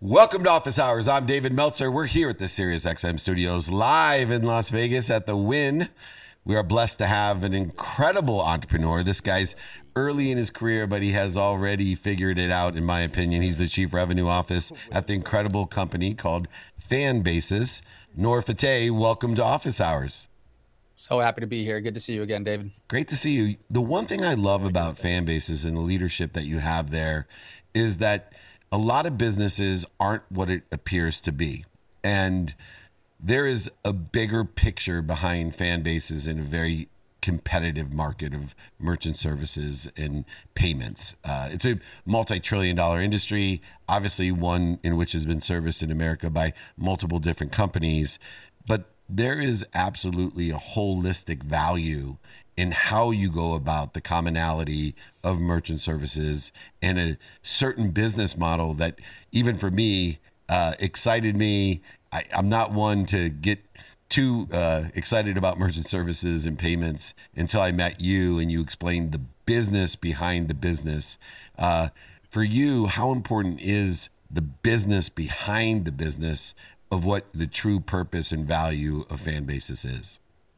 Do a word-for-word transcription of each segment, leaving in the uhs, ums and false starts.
Welcome to Office Hours. I'm David Meltzer. We're here at the SiriusXM studios live in Las Vegas at the Wynn. We are blessed to have an incredible entrepreneur. This guy's early in his career, but he has already figured it out, in my opinion. He's the Chief Revenue Officer at the incredible company called Fanbasis. Noor Fateh, welcome to Office Hours. So happy to be here. Good to see you again, David. Great to see you. The one thing I love about Fanbasis and the leadership that you have there is that a lot of businesses aren't what it appears to be. And there is a bigger picture behind Fanbasis in a very competitive market of merchant services and payments. Uh, it's a multi-trillion dollar industry, obviously one in which has been serviced in America by multiple different companies. But there is absolutely a holistic value in how you go about the commonality of merchant services and a certain business model that, even for me, uh, excited me. I, I'm not one to get too uh, excited about merchant services and payments until I met you and you explained the business behind the business. Uh, for you, how important is the business behind the business of what the true purpose and value of Fanbasis is?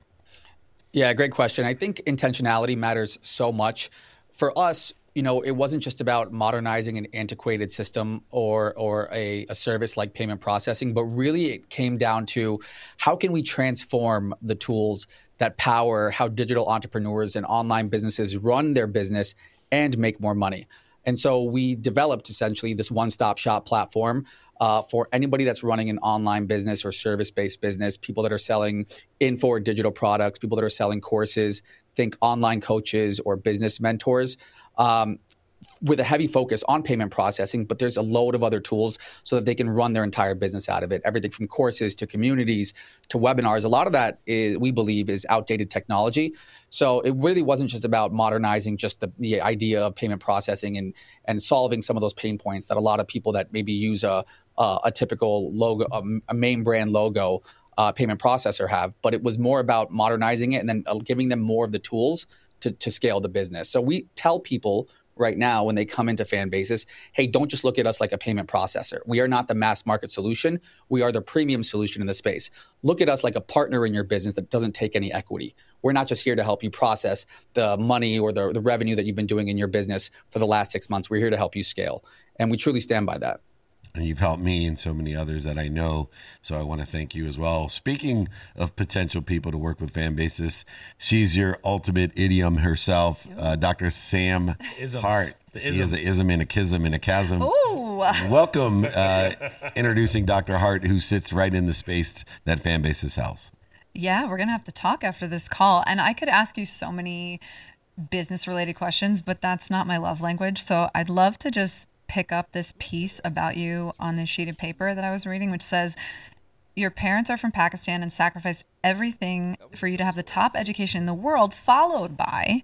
Yeah, great question. I think intentionality matters so much. For us, you know, it wasn't just about modernizing an antiquated system or or a, a service like payment processing, but really it came down to how can we transform the tools that power how digital entrepreneurs and online businesses run their business and make more money. And so we developed essentially this one-stop shop platform uh, for anybody that's running an online business or service-based business, people that are selling info or digital products, people that are selling courses, think online coaches or business mentors, um, with a heavy focus on payment processing, but there's a load of other tools so that they can run their entire business out of it. Everything from courses to communities to webinars. A lot of that is, we believe, is outdated technology. So it really wasn't just about modernizing just the, the idea of payment processing and and solving some of those pain points that a lot of people that maybe use a a, a typical logo, a, a main brand logo uh, payment processor have. But it was more about modernizing it and then giving them more of the tools to, to scale the business. So we tell people right now when they come into Fanbasis, hey, don't just look at us like a payment processor. We are not the mass market solution. We are the premium solution in the space. Look at us like a partner in your business that doesn't take any equity. We're not just here to help you process the money or the, the revenue that you've been doing in your business for the last six months. We're here to help you scale. And we truly stand by that. And you've helped me and so many others that I know. So I want to thank you as well. Speaking of potential people to work with Fanbasis, she's your ultimate idiom herself, uh, Doctor Sam Isms. Hart. She is an ism and a kism and a chasm. Ooh. Welcome, uh, introducing Doctor Hart, who sits right in the space that Fanbasis helps. Yeah, we're going to have to talk after this call. And I could ask you so many business-related questions, but that's not my love language. So I'd love to just pick up this piece about you on this sheet of paper that I was reading, which says, your parents are from Pakistan and sacrificed everything for you to have the top education in the world, followed by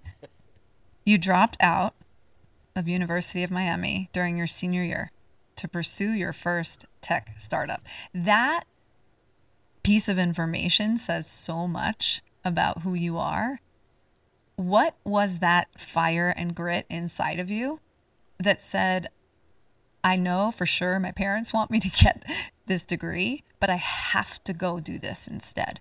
you dropped out of University of Miami during your senior year to pursue your first tech startup. That piece of information says so much about who you are. What was that fire and grit inside of you that said, I know for sure my parents want me to get this degree, but I have to go do this instead?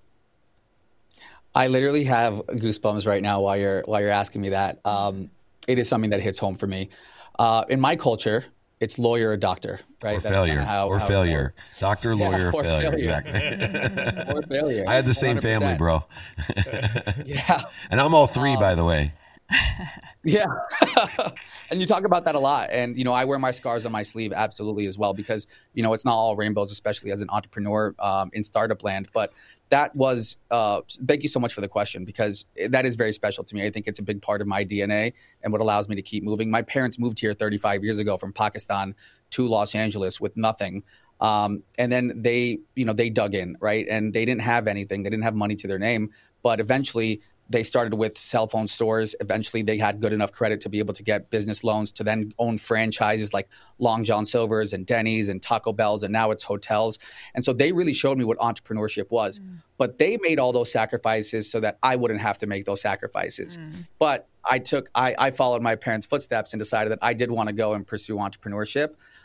I literally have goosebumps right now while you're while you're asking me that. Um, it is something that hits home for me. Uh, in my culture, it's lawyer or doctor, right? Or That's failure. how, or how failure. Doctor, lawyer, Yeah, or failure. failure. Exactly. or failure. I had the same one hundred family, percent. bro. Yeah. And I'm all three, um, by the way. Yeah. And you talk about that a lot. And, you know, I wear my scars on my sleeve absolutely as well, because, you know, it's not all rainbows, especially as an entrepreneur um, in startup land. But that was, uh, thank you so much for the question, because that is very special to me. I think it's a big part of my D N A and what allows me to keep moving. My parents moved here thirty-five years ago from Pakistan to Los Angeles with nothing. Um, and then they, you know, they dug in, right? And they didn't have anything. They didn't have money to their name. But eventually, they started with cell phone stores. Eventually, they had good enough credit to be able to get business loans to then own franchises like Long John Silver's and Denny's and Taco Bell's, and now it's hotels. And so they really showed me what entrepreneurship was. Mm. But they made all those sacrifices so that I wouldn't have to make those sacrifices. Mm. But I took, I, I followed my parents' footsteps and decided that I did want to go and pursue entrepreneurship.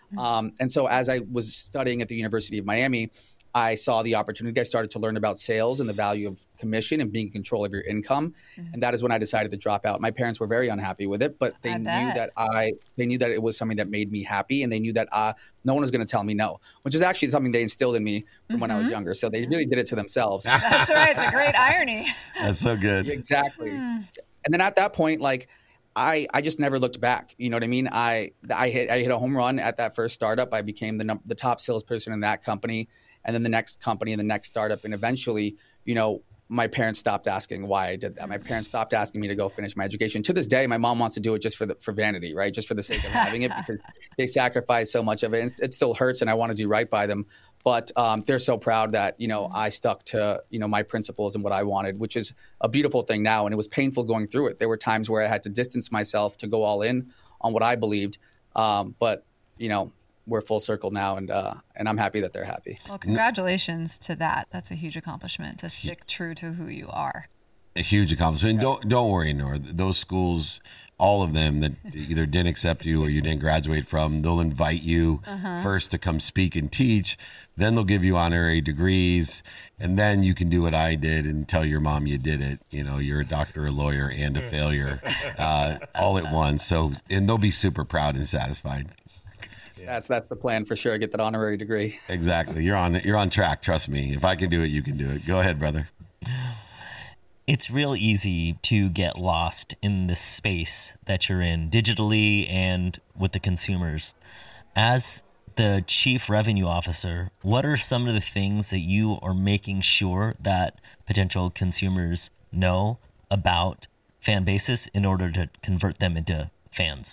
Um, and so as I was studying at the University of Miami, I saw the opportunity. I started to learn about sales and the value of commission and being in control of your income. Mm-hmm. And that is when I decided to drop out. My parents were very unhappy with it, but they I knew bet. that I, they knew that it was something that made me happy. And they knew that uh, no one was going to tell me no, which is actually something they instilled in me from mm-hmm. when I was younger. So they really did it to themselves. That's right. It's a great irony. That's so good. Exactly. Mm. And then at that point, like, I, I just never looked back. You know what I mean? I I hit I hit a home run at that first startup. I became the num- the top salesperson in that company, and then the next company and the next startup. And eventually, you know, my parents stopped asking why I did that. My parents stopped asking me to go finish my education. To this day, my mom wants to do it just for the, for vanity, right? Just for the sake of having it, because they sacrifice so much of it. And it still hurts, and I want to do right by them. But um, they're so proud that, you know, I stuck to, you know, my principles and what I wanted, which is a beautiful thing now. And it was painful going through it. There were times where I had to distance myself to go all in on what I believed. Um, but, you know, we're full circle now, and uh, and I'm happy that they're happy. Well, congratulations to that. That's a huge accomplishment, to stick true to who you are. A huge accomplishment. And don't don't worry, Nora. Those schools, all of them that either didn't accept you or you didn't graduate from, they'll invite you uh-huh. first to come speak and teach. Then they'll give you honorary degrees, and then you can do what I did and tell your mom you did it. You know, you're a doctor, a lawyer, and a failure, uh, all at once. So, and they'll be super proud and satisfied. That's that's the plan for sure. Get that honorary degree. Exactly. You're on you're on track. Trust me. If I can do it, you can do it. Go ahead, brother. It's real easy to get lost in the space that you're in digitally and with the consumers. As the chief revenue officer, what are some of the things that you are making sure that potential consumers know about Fanbasis in order to convert them into fans?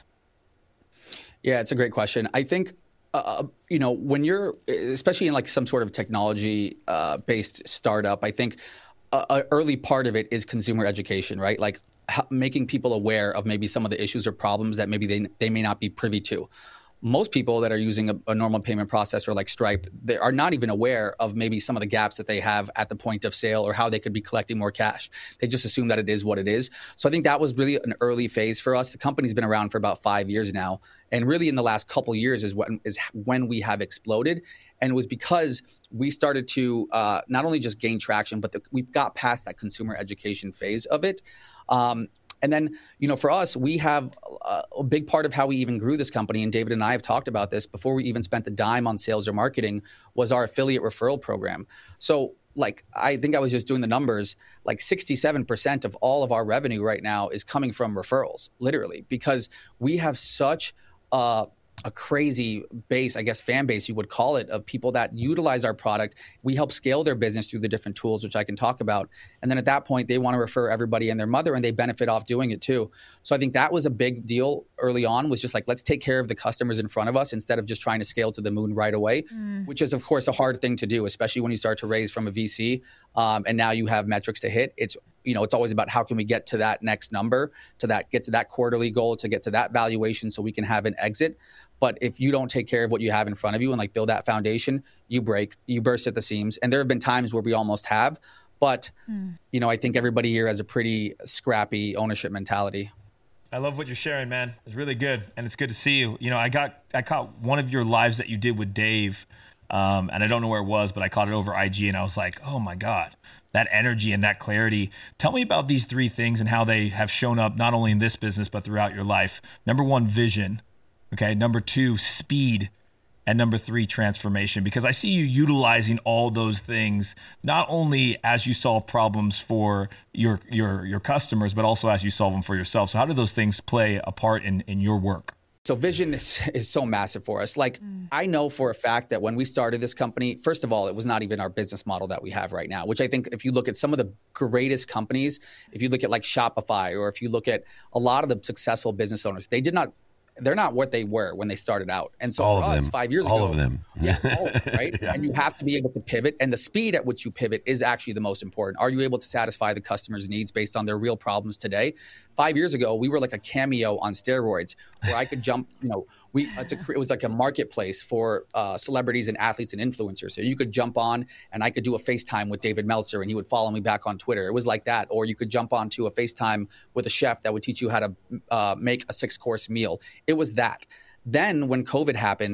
Yeah, it's a great question. I think, uh, you know, when you're, especially in like some sort of technology uh, based startup, I think an early part of it is consumer education, right? Like ha- making people aware of maybe some of the issues or problems that maybe they they may not be privy to. Most people that are using a, a normal payment processor like Stripe, they are not even aware of maybe some of the gaps that they have at the point of sale or how they could be collecting more cash. They just assume that it is what it is. So I think that was really an early phase for us. The company's been around for about five years now. And really in the last couple years is when, is when we have exploded. And it was because we started to uh, not only just gain traction, but the, we got past that consumer education phase of it. Um, And then, you know, for us, we have a, a big part of how we even grew this company, and David and I have talked about this before we even spent the dime on sales or marketing, was our affiliate referral program. So, like, I think I was just doing the numbers, like sixty-seven percent of all of our revenue right now is coming from referrals, literally, because we have such uh, a crazy base, I guess fan base you would call it, of people that utilize our product. We help scale their business through the different tools, which I can talk about. And then at that point, they want to refer everybody and their mother, and they benefit off doing it too. So I think that was a big deal early on, was just like, let's take care of the customers in front of us instead of just trying to scale to the moon right away, mm. which is, of course, a hard thing to do, especially when you start to raise from a V C. Um, and now you have metrics to hit. It's you know, it's always about how can we get to that next number, to that get to that quarterly goal, to get to that valuation so we can have an exit. But if you don't take care of what you have in front of you and like build that foundation, you break, you burst at the seams. And there have been times where we almost have. But, mm. you know, I think everybody here has a pretty scrappy ownership mentality. I love what you're sharing, man. It's really good. And it's good to see you. You know, I got, I caught one of your lives that you did with Dave. Um, and I don't know where it was, but I caught it over I G and I was like, oh my God, that energy and that clarity. Tell me about these three things and how they have shown up not only in this business, but throughout your life. Number one, vision. Okay. Number two, speed. And number three, transformation. Because I see you utilizing all those things, not only as you solve problems for your your your customers, but also as you solve them for yourself. So how do those things play a part in, in your work? So vision is, is so massive for us. Like, mm. I know for a fact that when we started this company, first of all, it was not even our business model that we have right now, which I think if you look at some of the greatest companies, if you look at like Shopify, or if you look at a lot of the successful business owners, they did not, they're not what they were when they started out. And so all for of us, them. five years all ago. All of them. Yeah, all of them, right? Yeah. And you have to be able to pivot. And the speed at which you pivot is actually the most important. Are you able to satisfy the customer's needs based on their real problems today? Five years ago, we were like a Cameo on steroids, where I could jump, you know, we it's a, it was like a marketplace for uh, celebrities and athletes and influencers. So you could jump on and I could do a FaceTime with David Meltzer and he would follow me back on Twitter. It was like that. Or you could jump onto a FaceTime with a chef that would teach you how to uh, make a six-course meal. It was that. Then when COVID happened,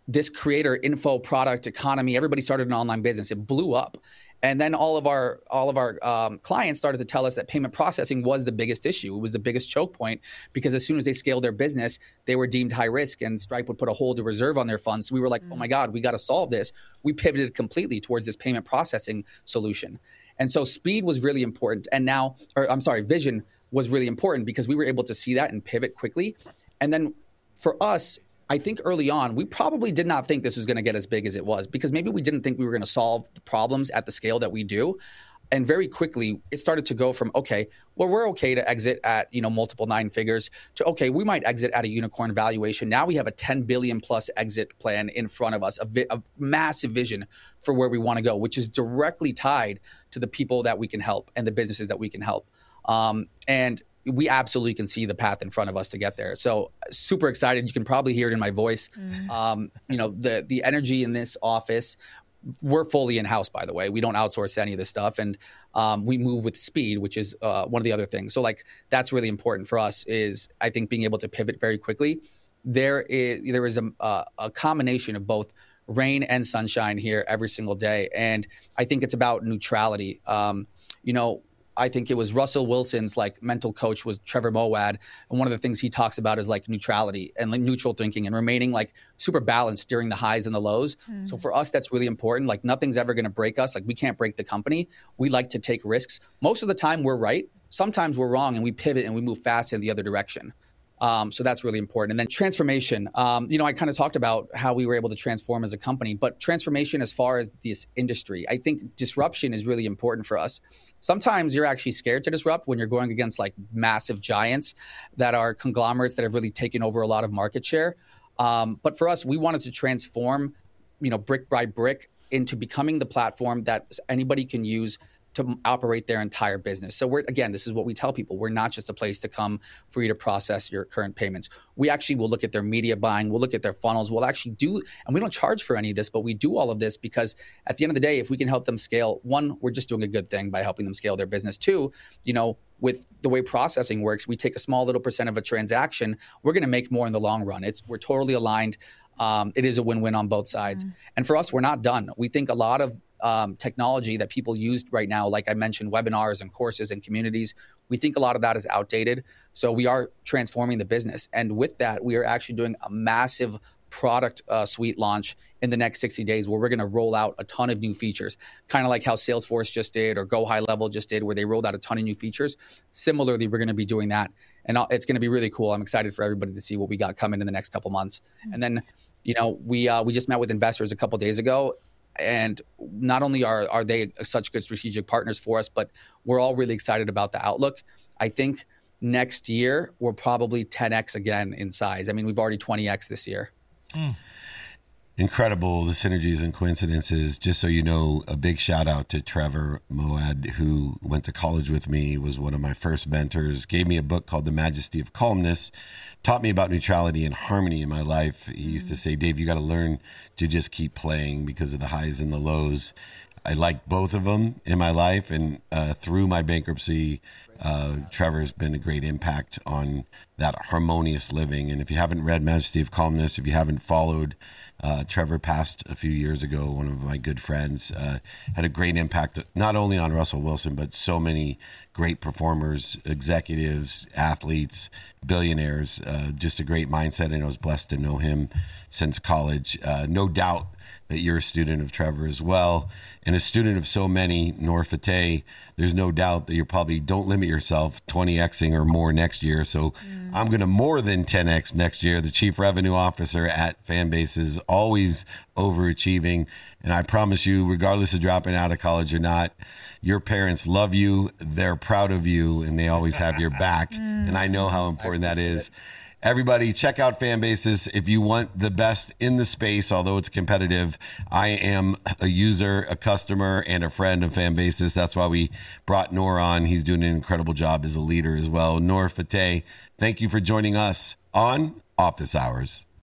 this creator info product economy, everybody started an online business. It blew up. And then all of our all of our um, clients started to tell us that payment processing was the biggest issue. It was the biggest choke point because as soon as they scaled their business, they were deemed high risk and Stripe would put a hold to reserve on their funds. So we were like, mm. oh my God, we got to solve this. We pivoted completely towards this payment processing solution. And so speed was really important. And now, or I'm sorry, vision was really important because we were able to see that and pivot quickly. And then for us, I think early on, we probably did not think this was going to get as big as it was because maybe we didn't think we were going to solve the problems at the scale that we do. And very quickly, it started to go from, okay, well, we're okay to exit at, you know, multiple nine figures to, okay, we might exit at a unicorn valuation. Now we have a ten billion plus exit plan in front of us, a, vi- a massive vision for where we want to go, which is directly tied to the people that we can help and the businesses that we can help. Um, and we absolutely can see the path in front of us to get there. So super excited. You can probably hear it in my voice. Mm. Um, you know, the the energy in this office, we're fully in-house, by the way. We don't outsource any of this stuff. And um, we move with speed, which is uh, one of the other things. So like, that's really important for us is I think being able to pivot very quickly. There is, there is a, a, a combination of both rain and sunshine here every single day. And I think it's about neutrality. Um, you know, I think it was Russell Wilson's like mental coach was Trevor Moawad. And one of the things he talks about is like neutrality and like neutral thinking and remaining like super balanced during the highs and the lows. Mm. So for us, that's really important. Like nothing's ever going to break us. Like we can't break the company. We like to take risks. Most of the time we're right. Sometimes we're wrong and we pivot and we move fast in the other direction. Um, so that's really important. And then transformation, um, you know, I kind of talked about how we were able to transform as a company, but transformation as far as this industry, I think disruption is really important for us. Sometimes you're actually scared to disrupt when you're going against like massive giants that are conglomerates that have really taken over a lot of market share. Um, but for us, we wanted to transform, you know, brick by brick into becoming the platform that anybody can use to operate their entire business. So we're, again, this is what we tell people. We're not just a place to come for you to process your current payments. We actually will look at their media buying. We'll look at their funnels. We'll actually do, and we don't charge for any of this, but we do all of this because at the end of the day, if we can help them scale, one, we're just doing a good thing by helping them scale their business. Two, you know, with the way processing works, we take a small little percent of a transaction. We're going to make more in the long run. It's, we're totally aligned. Um, it is a win-win on both sides. Mm. And for us, we're not done. We think a lot of Um, technology that people use right now, like I mentioned, webinars and courses and communities, we think a lot of that is outdated. So we are transforming the business. And with that, we are actually doing a massive product uh, suite launch in the next sixty days where we're going to roll out a ton of new features, kind of like how Salesforce just did or Go High Level just did, where they rolled out a ton of new features. Similarly, we're going to be doing that. And it's going to be really cool. I'm excited for everybody to see what we got coming in the next couple months. Mm-hmm. And then, you know, we uh, we just met with investors a couple days ago. And not only are are they such good strategic partners for us, but we're all really excited about the outlook. I think next year, we're probably ten X again in size. I mean, we've already twenty X this year. Mm. Incredible, the synergies and coincidences. Just so you know, a big shout out to Trevor Moawad, who went to college with me, was one of my first mentors, gave me a book called The Majesty of Calmness, taught me about neutrality and harmony in my life. He used to say, Dave, you got to learn to just keep playing because of the highs and the lows. I like both of them in my life, and uh, through my bankruptcy, uh, Trevor's been a great impact on that harmonious living. And if you haven't read Majesty of Calmness, if you haven't followed, uh, Trevor passed a few years ago, one of my good friends, uh, had a great impact not only on Russell Wilson, but so many great performers, executives, athletes, billionaires, uh, just a great mindset. And I was blessed to know him since college. Uh, no doubt that you're a student of Trevor as well, and a student of so many, Noor Fateh. There's no doubt that you're probably, don't limit yourself, twenty Xing or more next year. So mm. I'm going to more than ten X next year. The Chief Revenue Officer at Fanbase is always overachieving. And I promise you, regardless of dropping out of college or not, your parents love you, they're proud of you, and they always have your back. Mm. And I know how important that is. Everybody, check out Fanbases if you want the best in the space, although it's competitive. I am a user, a customer, and a friend of Fanbases. That's why we brought Noor on. He's doing an incredible job as a leader as well. Noor Fateh, thank you for joining us on Office Hours.